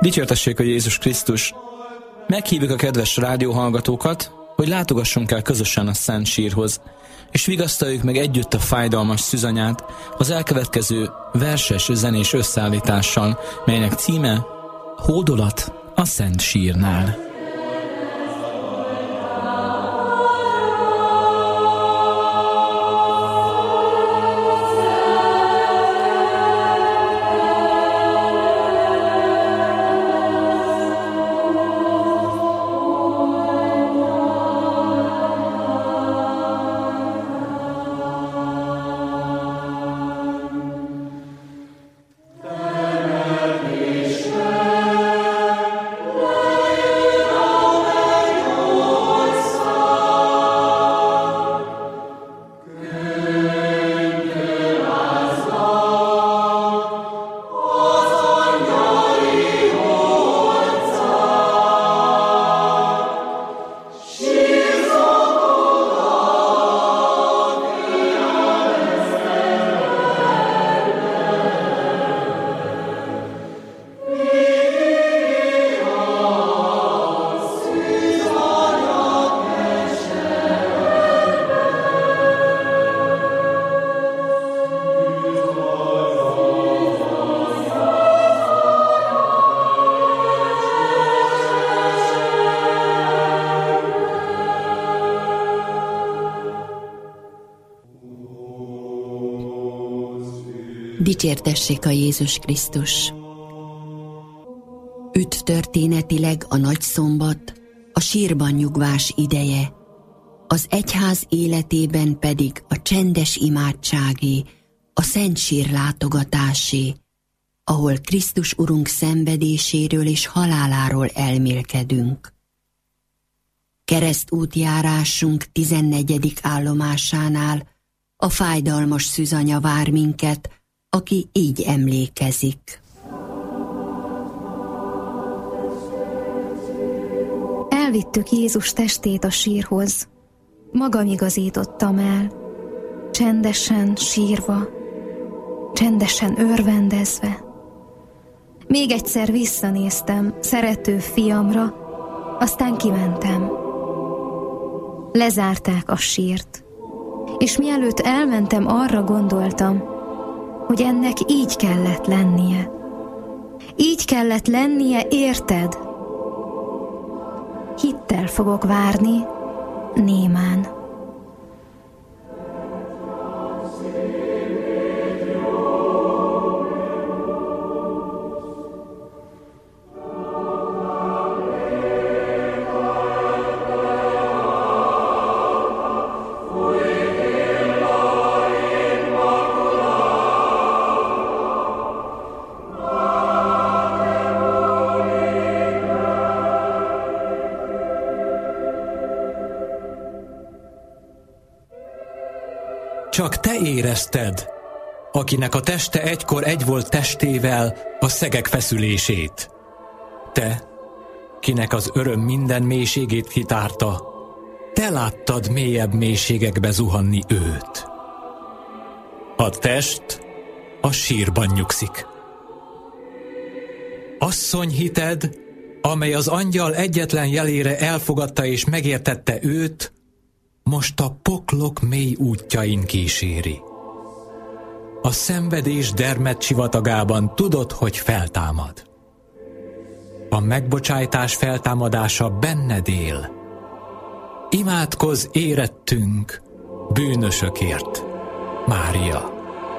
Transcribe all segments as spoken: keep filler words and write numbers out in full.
Dicsértessék a Jézus Krisztus! Meghívjuk a kedves rádióhallgatókat, hogy látogassunk el közösen a Szent Sírhoz, és vigasztaljuk meg együtt a fájdalmas szűzanyát az elkövetkező verses zenés összeállítással, melynek címe Hódolat a Szent Sírnál. Dicsértessék a Jézus Krisztus! Üt történetileg a nagyszombat, a sírban nyugvás ideje, az egyház életében pedig a csendes imádságé, a szent sír látogatásé, ahol Krisztus Urunk szenvedéséről és haláláról elmélkedünk. Keresztútjárásunk tizennegyedik állomásánál a fájdalmas szűzanya vár minket, aki így emlékezik. Elvittük Jézus testét a sírhoz, magam igazítottam el, csendesen sírva, csendesen örvendezve. Még egyszer visszanéztem szerető fiamra, aztán kimentem. Lezárták a sírt, és mielőtt elmentem, arra gondoltam, hogy ennek így kellett lennie. Így kellett lennie, érted? Hittel fogok várni, némán. Csak te érezted, akinek a teste egykor egy volt testével, a szegek feszülését. Te, kinek az öröm minden mélységét kitárta, te láttad mélyebb mélységekbe zuhanni őt. A test a sírban nyugszik. Asszony hited, amely az angyal egyetlen jelére elfogadta és megértette őt, most a poklok mély útjain kíséri. A szenvedés dermedt sivatagában tudod, hogy feltámad. A megbocsájtás feltámadása benned él. Imádkozz érettünk, bűnösökért, Mária.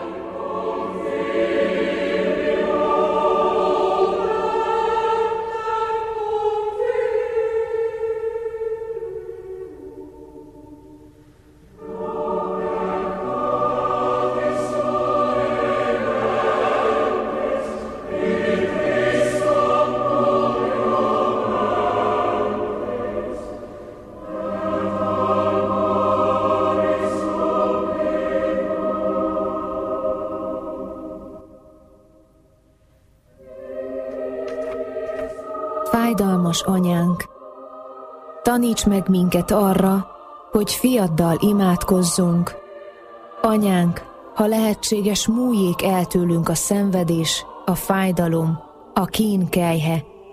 Fájdalmas anyánk, taníts meg minket arra, hogy fiaddal imádkozzunk. Anyánk, ha lehetséges, múljék el tőlünk a szenvedés, a fájdalom, a kín kelyhe,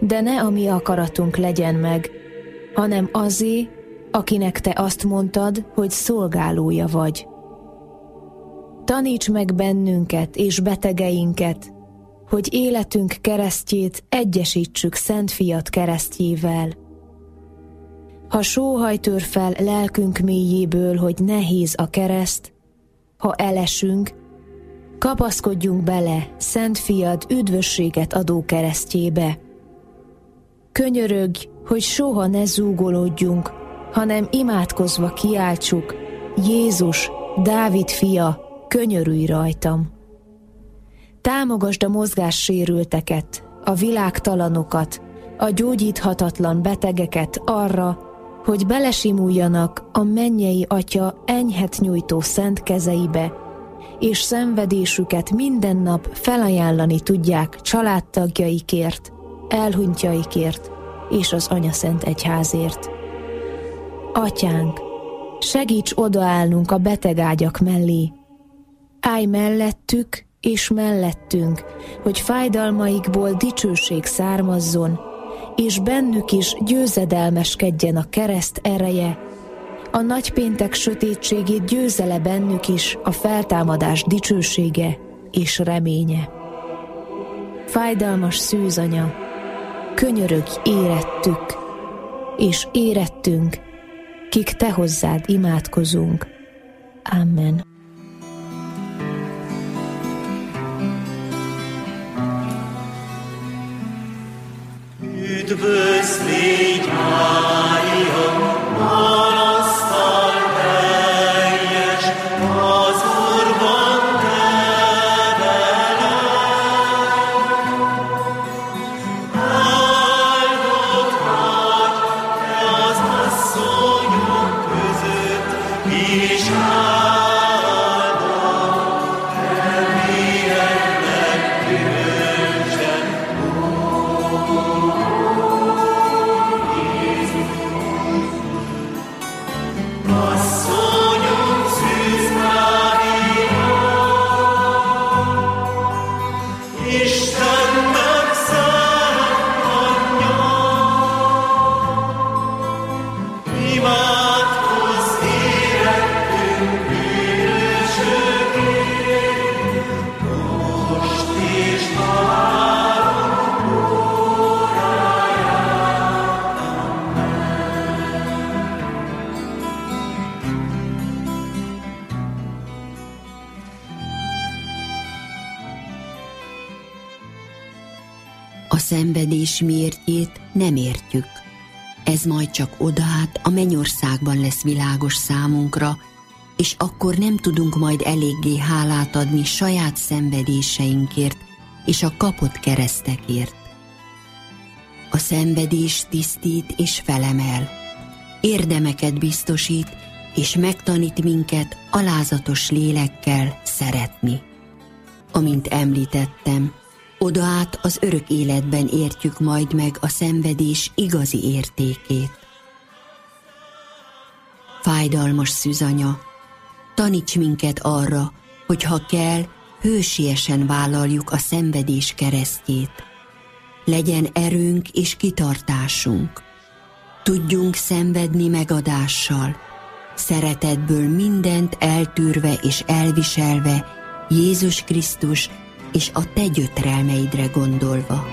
de ne a mi akaratunk legyen meg, hanem azé, akinek te azt mondtad, hogy szolgálója vagy. Taníts meg bennünket és betegeinket, hogy életünk keresztjét egyesítsük Szent Fiad keresztjével. Ha sóhaj tör fel lelkünk mélyéből, hogy nehéz a kereszt, ha elesünk, kapaszkodjunk bele Szent Fiad üdvösséget adó keresztjébe. Könyörögj, hogy soha ne zúgolódjunk, hanem imádkozva kiáltsuk: Jézus, Dávid fia, könyörülj rajtam! Támogasd a mozgássérülteket, a világtalanokat, a gyógyíthatatlan betegeket arra, hogy belesimuljanak a mennyei Atya enyhet nyújtó szent kezeibe, és szenvedésüket minden nap felajánlani tudják családtagjaikért, elhunytjaikért és az Anyaszent Egyházért. Atyánk, segíts odaállnunk a betegágyak mellé, állj mellettük és mellettünk, hogy fájdalmaikból dicsőség származzon, és bennük is győzedelmeskedjen a kereszt ereje, a nagypéntek sötétségét győzele bennük is a feltámadás dicsősége és reménye. Fájdalmas szűzanya, könyörögj érettük, és érettünk, kik te hozzád imádkozunk. Amen. Üdvözl légy, Mária, marasztal teljes, az Úrban te veled. Áldott vagy te az asszonyok között, és áldott te méretlen gyümölcsed. Asszonyom szűz Mária, Istennek szent anyja, imádkozz érettünk bűnösökért, most és halálunk óráján. A szenvedés mértjét nem értjük. Ez majd csak odaát a mennyországban lesz világos számunkra, és akkor nem tudunk majd eléggé hálát adni saját szenvedéseinkért és a kapott keresztekért. A szenvedés tisztít és felemel, érdemeket biztosít, és megtanít minket alázatos lélekkel szeretni. Amint említettem, odaát az örök életben értjük majd meg a szenvedés igazi értékét. Fájdalmas szűzanya, taníts minket arra, hogy ha kell, hősiesen vállaljuk a szenvedés keresztjét. Legyen erőnk és kitartásunk. Tudjunk szenvedni megadással, szeretetből mindent eltűrve és elviselve, Jézus Krisztus és a te gyötrelmeidre gondolva.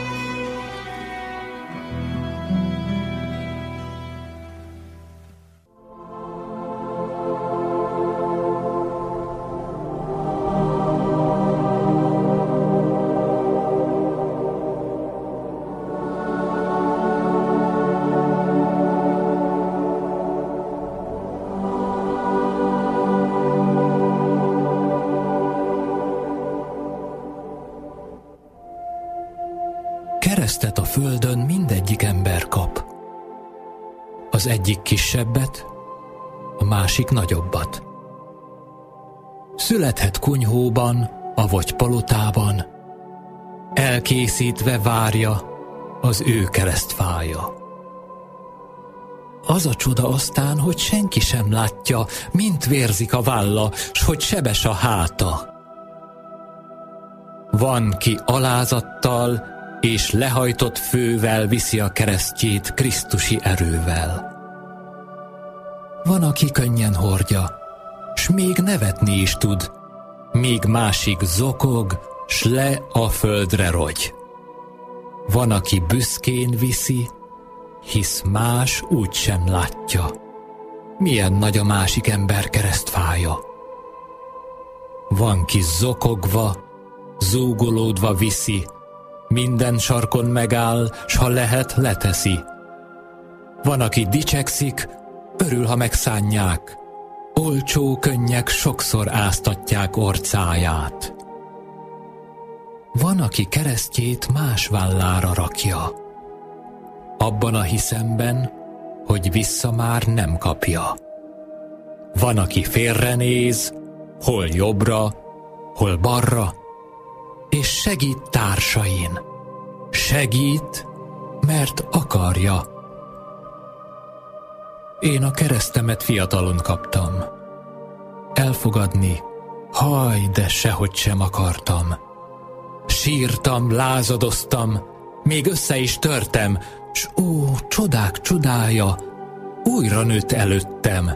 Keresztet a földön mindegyik ember kap. Az egyik kisebbet, a másik nagyobbat. Születhet kunyhóban, avagy palotában, elkészítve várja az ő keresztfája. Az a csoda aztán, hogy senki sem látja, mint vérzik a válla, s hogy sebes a háta. Van, ki alázattal és lehajtott fővel viszi a keresztjét krisztusi erővel. Van, aki könnyen hordja, s még nevetni is tud, míg másik zokog, s le a földre rogy. Van, aki büszkén viszi, hisz más úgysem látja, milyen nagy a másik ember keresztfája. Van, ki zokogva, zúgolódva viszi, minden sarkon megáll, s ha lehet, leteszi. Van, aki dicsekszik, örül, ha megszánják, olcsó könnyek sokszor áztatják orcáját. Van, aki keresztjét más vállára rakja, abban a hiszemben, hogy vissza már nem kapja. Van, aki félrenéz, hol jobbra, hol balra, és segít társain. Segít, mert akarja. Én a keresztemet fiatalon kaptam. Elfogadni, haj, de sehogy sem akartam. Sírtam, lázadoztam, még össze is törtem, s ó, csodák csodája, újra nőtt előttem.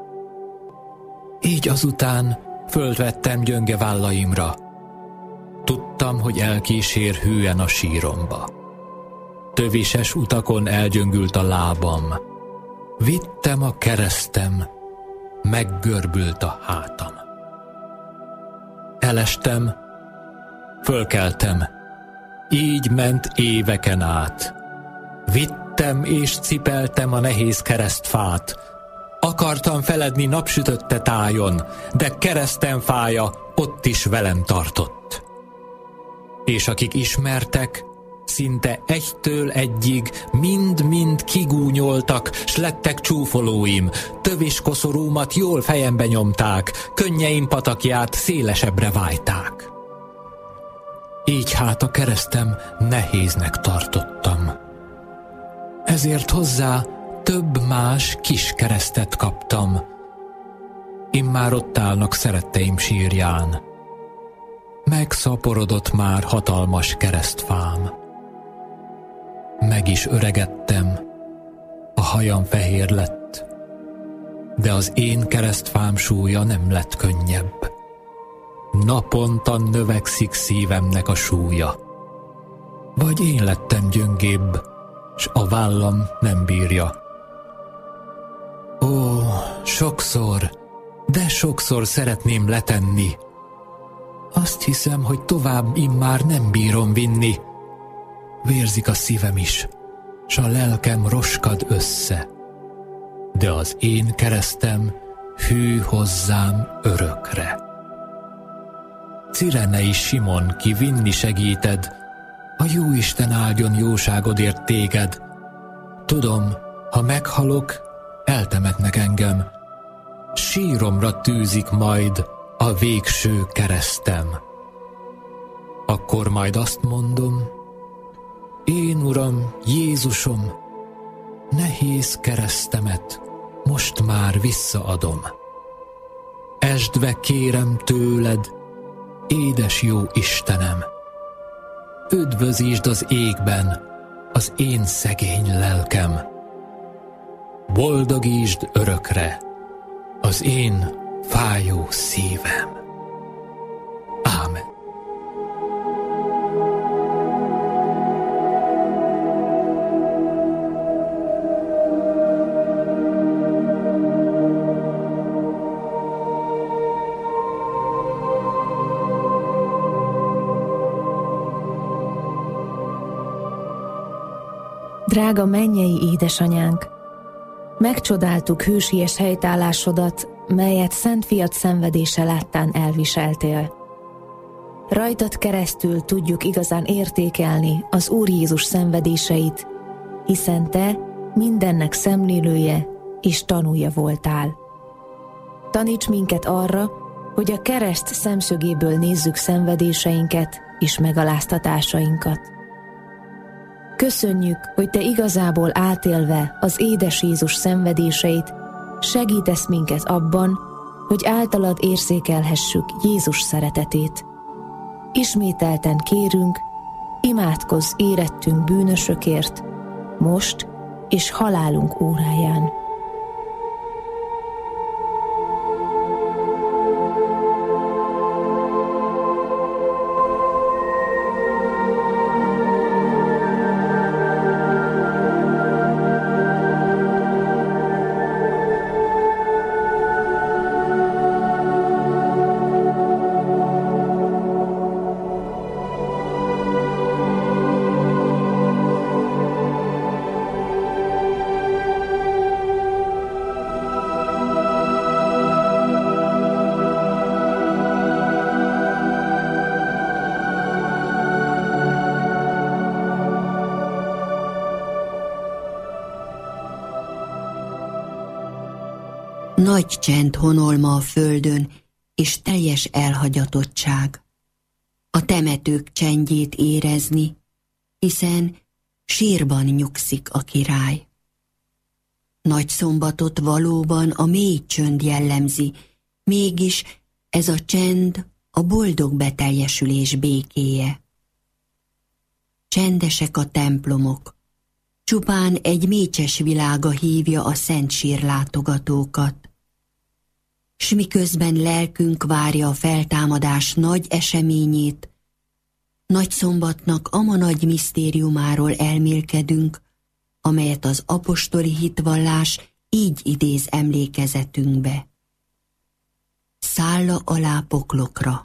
Így azután fölvettem gyönge vállaimra. Tudtam, hogy elkísér hűen a síromba. Tövises utakon elgyöngült a lábam. Vittem a keresztem, meggörbült a hátam. Elestem, fölkeltem, így ment éveken át. Vittem és cipeltem a nehéz keresztfát. Akartam feledni napsütötte tájon, de keresztem fája ott is velem tartott. És akik ismertek, szinte egytől egyig mind-mind kigúnyoltak, s lettek csúfolóim, tövis koszorúmat jól fejembe nyomták, könnyeim patakját szélesebbre vájták. Így hát a keresztem nehéznek tartottam. Ezért hozzá több más kis keresztet kaptam. Immár ott állnak szeretteim sírján. Megszaporodott már hatalmas keresztfám. Meg is öregedtem, a hajam fehér lett, de az én keresztfám súlya nem lett könnyebb. Naponta növekszik szívemnek a súlya. Vagy én lettem gyöngébb, s a vállam nem bírja. Ó, sokszor, de sokszor szeretném letenni. Azt hiszem, hogy tovább immár nem bírom vinni. Vérzik a szívem is, s a lelkem roskad össze. De az én keresztem hű hozzám örökre. Cirenei Simon, ki vinni segíted, a Jóisten áldjon jóságodért téged. Tudom, ha meghalok, eltemetnek engem, síromra tűzik majd a végső keresztem. Akkor majd azt mondom, én Uram, Jézusom, nehéz keresztemet most már visszaadom. Esdve kérem tőled, édes jó Istenem, üdvözítsd az égben az én szegény lelkem. Boldogítsd örökre az én fájó szívem. Ámen. Drága mennyei édesanyánk, megcsodáltuk hősies helytállásodat, melyet Szent Fiad szenvedése láttán elviseltél. Rajtad keresztül tudjuk igazán értékelni az Úr Jézus szenvedéseit, hiszen te mindennek szemlélője és tanúja voltál. Taníts minket arra, hogy a kereszt szemszögéből nézzük szenvedéseinket és megaláztatásainkat. Köszönjük, hogy te igazából átélve az édes Jézus szenvedéseit, segítesz minket abban, hogy általad érzékelhessük Jézus szeretetét. Ismételten kérünk, imádkozz érettünk bűnösökért, most és halálunk óráján. Nagy csend honolma a földön, és teljes elhagyatottság. A temetők csendjét érezni, hiszen sírban nyugszik a király. Nagyszombatot valóban a mély csönd jellemzi, mégis ez a csend a boldog beteljesülés békéje. Csendesek a templomok, csupán egy mécses világa hívja a szent sír látogatókat. S miközben lelkünk várja a feltámadás nagy eseményét, nagyszombatnak ama nagy misztériumáról elmélkedünk, amelyet az apostoli hitvallás így idéz emlékezetünkbe. Szálla alá poklokra.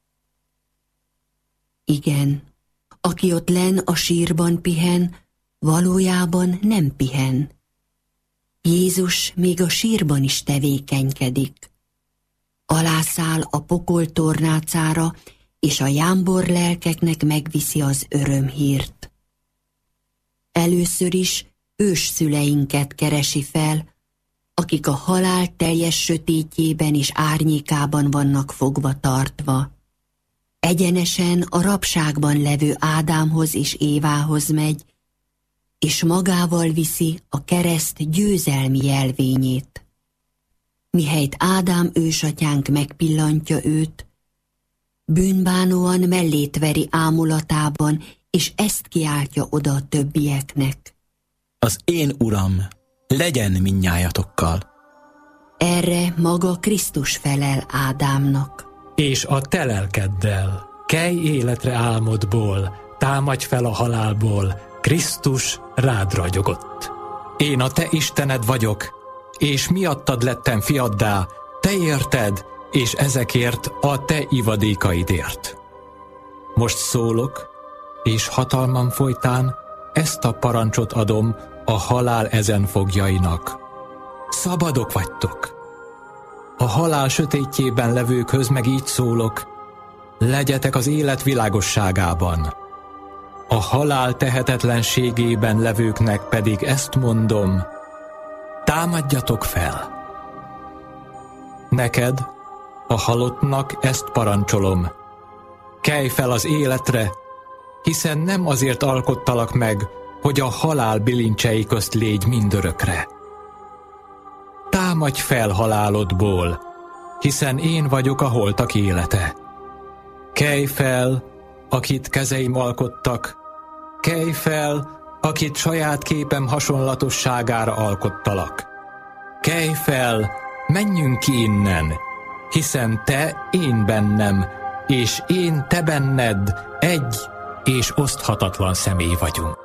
Igen, aki ott len a sírban pihen, valójában nem pihen. Jézus még a sírban is tevékenykedik. Alászáll a pokol tornácára, és a jámbor lelkeknek megviszi az örömhírt. Először is ősszüleinket keresi fel, akik a halál teljes sötétjében és árnyékában vannak fogva tartva. Egyenesen a rabságban levő Ádámhoz és Évához megy, és magával viszi a kereszt győzelmi jelvényét. Mihelyt Ádám ősatyánk megpillantja őt, bűnbánóan mellét veri ámulatában, és ezt kiáltja oda a többieknek. Az én Uram, legyen mindnyájatokkal. Erre maga Krisztus felel Ádámnak. És a te lelkeddel, kelj életre álmodból, támadj fel a halálból, Krisztus rád ragyogott. Én a te Istened vagyok, és miattad lettem fiaddá, te érted, és ezekért a te ivadékaidért. Most szólok, és hatalmam folytán ezt a parancsot adom a halál ezen fogjainak. Szabadok vagytok. A halál sötétjében levőkhöz meg így szólok, legyetek az élet világosságában. A halál tehetetlenségében levőknek pedig ezt mondom, támadjatok fel. Neked, a halottnak ezt parancsolom, kelj fel az életre, hiszen nem azért alkottalak meg, hogy a halál bilincsei közt légy mindörökre. Támadj fel halálodból, hiszen én vagyok a holtak élete. Kelj fel, akit kezeim alkottak, kelj fel, akit saját képem hasonlatosságára alkottalak. Kelj fel, menjünk ki innen, hiszen te én bennem, és én te benned egy és oszthatatlan személy vagyunk.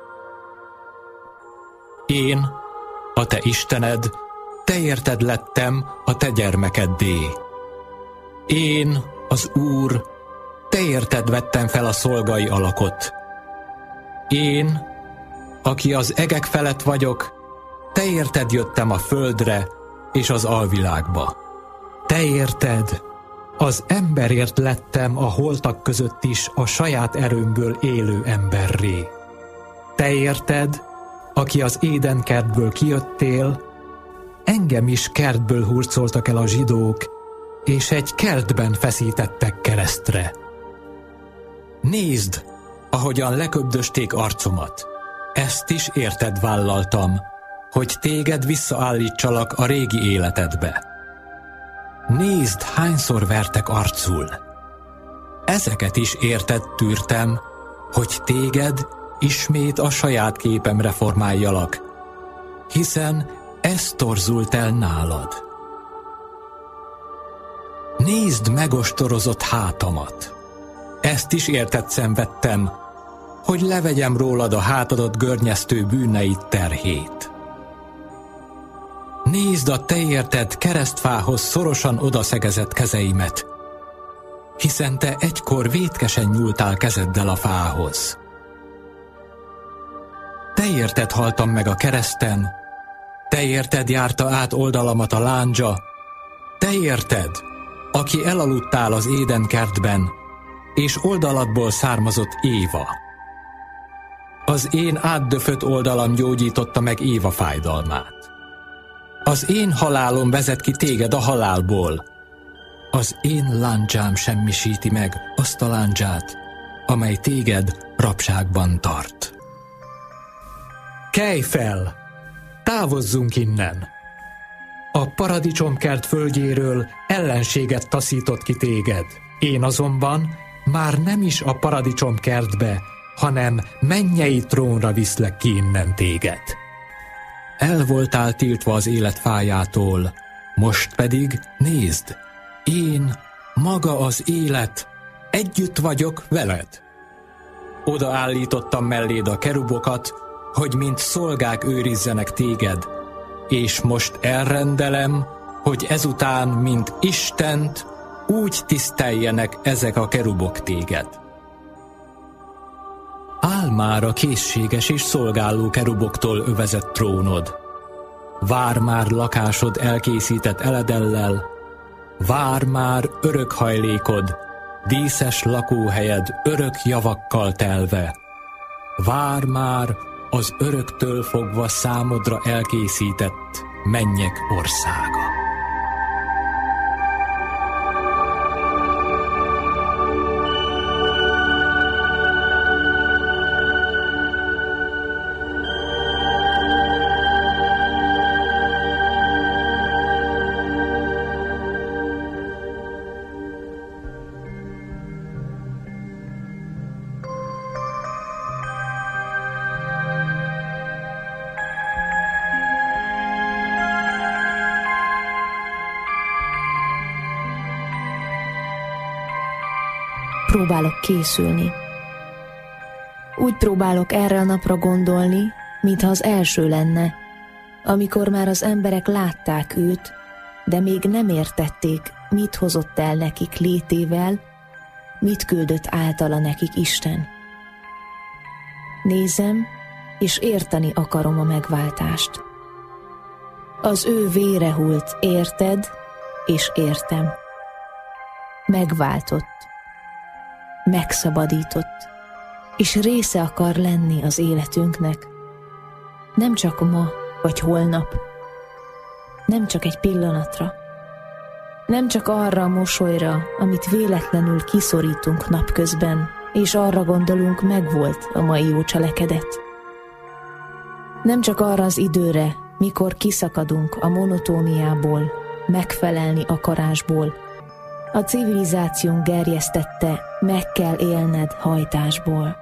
Én, a te Istened, te érted lettem a te gyermekeddé. Én, az Úr, te érted vettem fel a szolgai alakot. Én, aki az egek felett vagyok, te érted jöttem a földre és az alvilágba. Te érted, az emberért lettem a holtak között is a saját erőmből élő emberré. Te érted, aki az Édenkertből kijöttél, engem is kertből hurcoltak el a zsidók, és egy kertben feszítettek keresztre. Nézd, ahogyan leköbdösték arcomat. Ezt is érted vállaltam, hogy téged visszaállítsalak a régi életedbe. Nézd, hányszor vertek arcul. Ezeket is érted tűrtem, hogy téged ismét a saját képemre formáljalak, hiszen ez torzult el nálad. Nézd megostorozott hátamat. Ezt is érted szenvedtem, hogy levegyem rólad a hátadat görnyesztő bűneid terhét. Nézd a te érted keresztfához szorosan odaszegezett kezeimet, hiszen te egykor vétkesen nyúltál kezeddel a fához. Te érted haltam meg a kereszten, te érted járta át oldalamat a lándzsa, te érted, aki elaludtál az Édenkertben, és oldaladból származott Éva. Az én átdöfött oldalam gyógyította meg Éva fájdalmát. Az én halálom vezet ki téged a halálból. Az én lándzsám semmisíti meg azt a lándzsát, amely téged rabságban tart. Kelj fel! Távozzunk innen! A paradicsomkert földjéről ellenséget taszított ki téged. Én azonban már nem is a paradicsomkertbe, hanem mennyei trónra viszlek ki innen téged. El voltál tiltva az élet fájától, most pedig nézd, én, maga az élet, együtt vagyok veled. Odaállítottam melléd a kerubokat, hogy mint szolgák őrizzenek téged, és most elrendelem, hogy ezután, mint Istent, úgy tiszteljenek ezek a kerubok téged. Áll már a készséges és szolgáló keruboktól övezett trónod. Vár már lakásod elkészített eledellel, vár már örök hajlékod, díszes lakóhelyed örök javakkal telve. Vár már az öröktől fogva számodra elkészített mennyek országa. Próbálok készülni. Úgy próbálok erre a napra gondolni, mintha az első lenne, amikor már az emberek látták őt, de még nem értették, mit hozott el nekik létével, mit küldött általa nekik Isten. Nézem, és érteni akarom a megváltást. Az ő vére hult, érted, és értem. Megváltott. Megszabadított, és része akar lenni az életünknek. Nem csak ma vagy holnap, nem csak egy pillanatra, nem csak arra a mosolyra, amit véletlenül kiszorítunk napközben, és arra gondolunk, megvolt a mai jó cselekedet. Nem csak arra az időre, mikor kiszakadunk a monotóniából, megfelelni akarásból, a civilizációnk gerjesztette, meg kell élned hajtásból.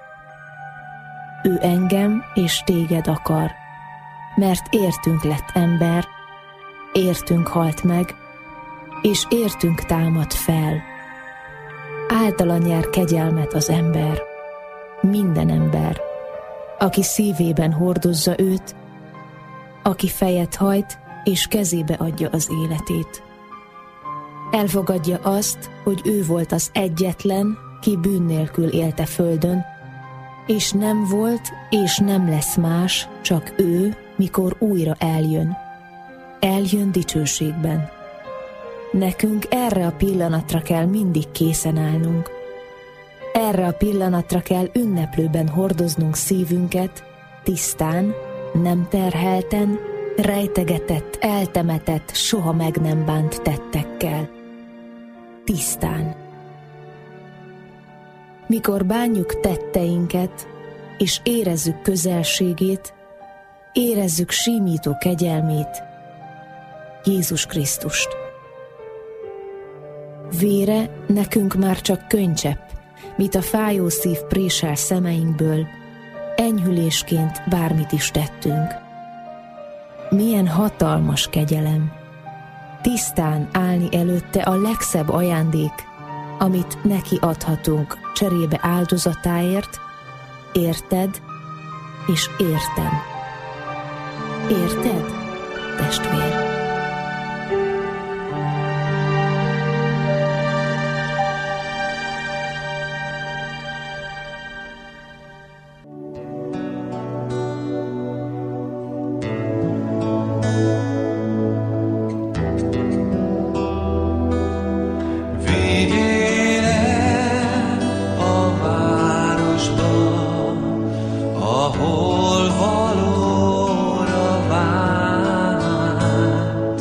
Ő engem és téged akar, mert értünk lett ember, értünk halt meg, és értünk támad fel. Általa nyer kegyelmet az ember, minden ember, aki szívében hordozza őt, aki fejet hajt, és kezébe adja az életét. Elfogadja azt, hogy ő volt az egyetlen, ki bűn nélkül élte földön, és nem volt, és nem lesz más, csak ő, mikor újra eljön. Eljön dicsőségben. Nekünk erre a pillanatra kell mindig készen állnunk. Erre a pillanatra kell ünneplőben hordoznunk szívünket, tisztán, nem terhelten, rejtegetett, eltemetett, soha meg nem bánt tettekkel. Tisztán. Mikor bánjuk tetteinket, és érezzük közelségét, érezzük símító kegyelmét, Jézus Krisztust. Vére nekünk már csak könycsepp, mit a fájó szív présel szemeinkből, enyhülésként bármit is tettünk. Milyen hatalmas kegyelem! Tisztán állni előtte a legszebb ajándék, amit neki adhatunk cserébe áldozatáért, érted és értem. Érted, testvér? Ahol valóra vált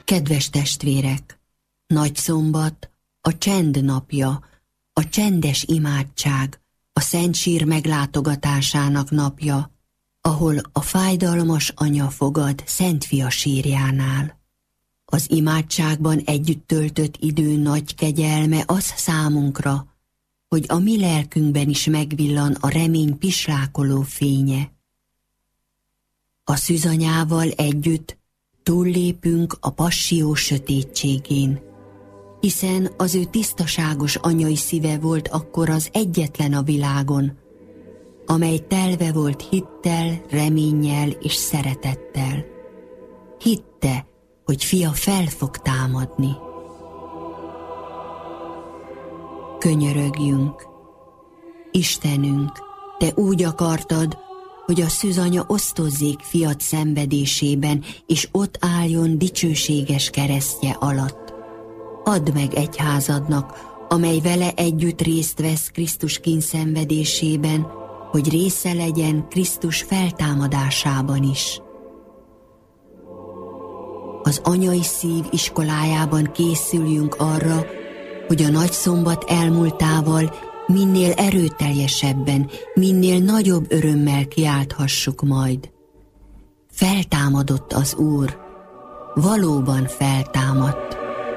Kedves testvérek, nagyszombat, a csend napja, a csendes imádság, a Szent Sír meglátogatásának napja, ahol a fájdalmas anya fogad Szent Fia sírjánál. Az imádságban együtt töltött idő nagy kegyelme az számunkra, hogy a mi lelkünkben is megvillan a remény pislákoló fénye. A szűzanyával együtt túllépünk a passzió sötétségén, hiszen az ő tisztaságos anyai szíve volt akkor az egyetlen a világon, amely telve volt hittel, reménnyel és szeretettel. Hitte, hogy fia fel fog támadni. Könyörögjünk. Istenünk, te úgy akartad, hogy a szűzanya osztozzék fiat szenvedésében, és ott álljon dicsőséges keresztje alatt. Add meg egyházadnak, amely vele együtt részt vesz Krisztus kínszenvedésében, hogy része legyen Krisztus feltámadásában is. Az anyai szív iskolájában készüljünk arra, hogy a nagyszombat elmúltával minél erőteljesebben, minél nagyobb örömmel kiálthassuk majd. Feltámadott az Úr, valóban feltámadt.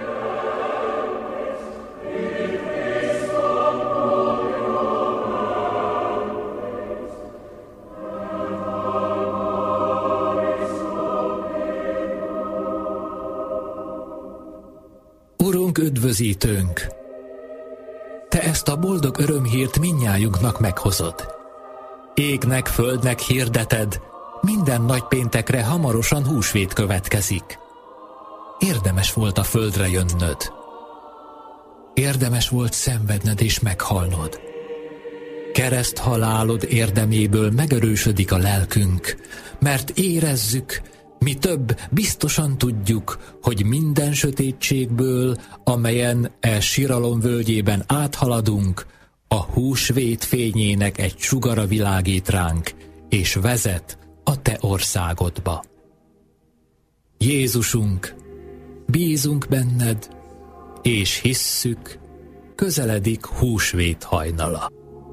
Urunk, üdvözítőnk! Te ezt a boldog örömhírt mindnyájunknak meghozod. Égnek, földnek hirdeted, minden nagypéntekre hamarosan húsvét következik. Érdemes volt a földre jönnöd. Érdemes volt szenvedned és meghalnod. Kereszt halálod érdeméből megerősödik a lelkünk, mert érezzük, mi több, biztosan tudjuk, hogy minden sötétségből, amelyen e síralom völgyében áthaladunk, a húsvét fényének egy sugara világít ránk, és vezet a te országodba. Jézusunk, bízunk benned, és hisszük, közeledik húsvét hajnala.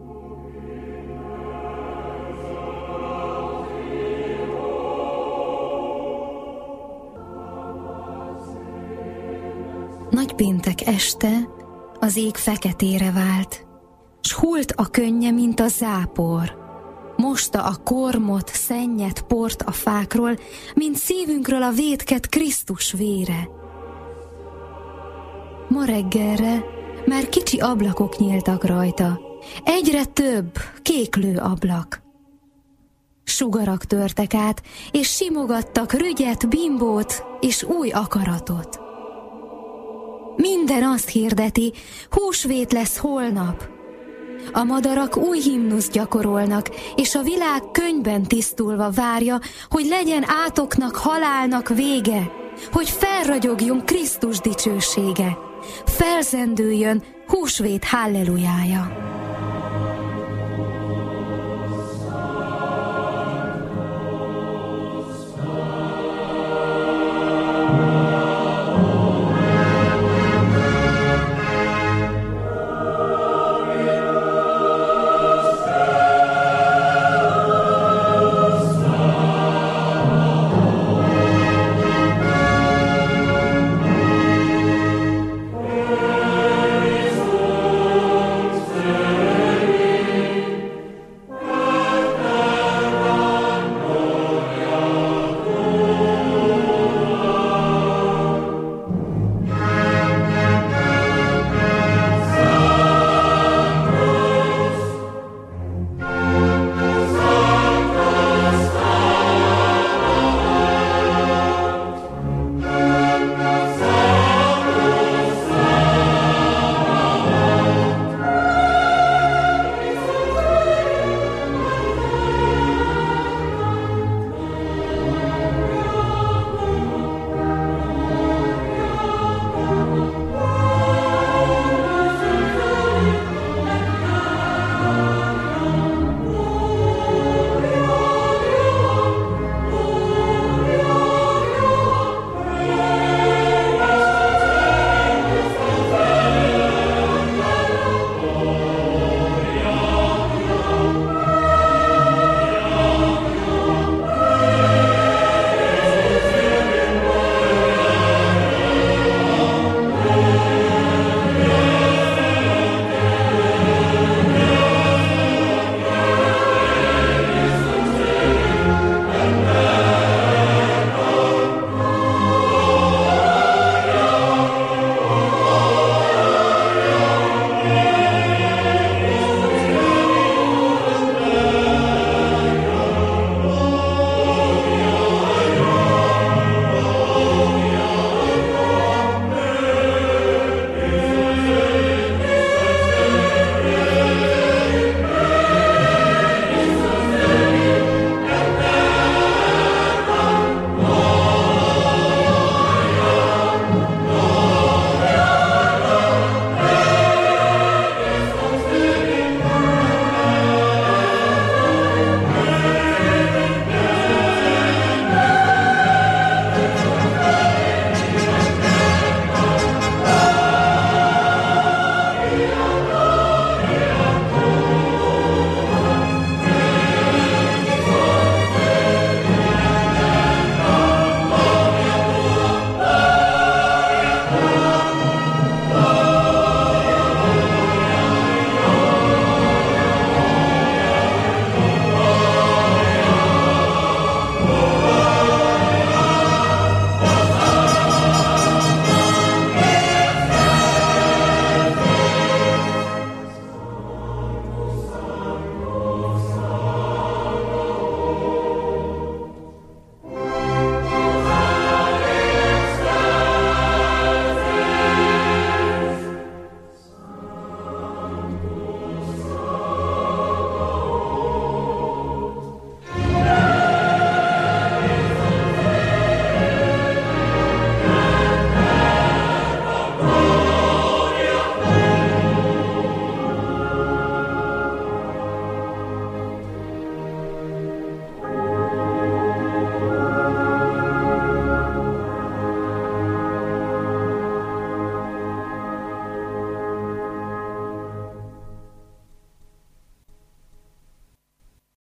Nagypéntek este az ég feketére vált, s hult a könnye, mint a zápor. Mosta a kormot, szennyet, port a fákról, mint szívünkről a vétket Krisztus vére. Ma reggelre már kicsi ablakok nyíltak rajta, egyre több, kéklő ablak. Sugarak törtek át, és simogattak rügyet, bimbót és új akaratot. Minden azt hirdeti, húsvét lesz holnap. A madarak új himnuszt gyakorolnak, és a világ könnyben tisztulva várja, hogy legyen átoknak, halálnak vége, hogy felragyogjon Krisztus dicsősége, felzendüljön húsvét hallelujája.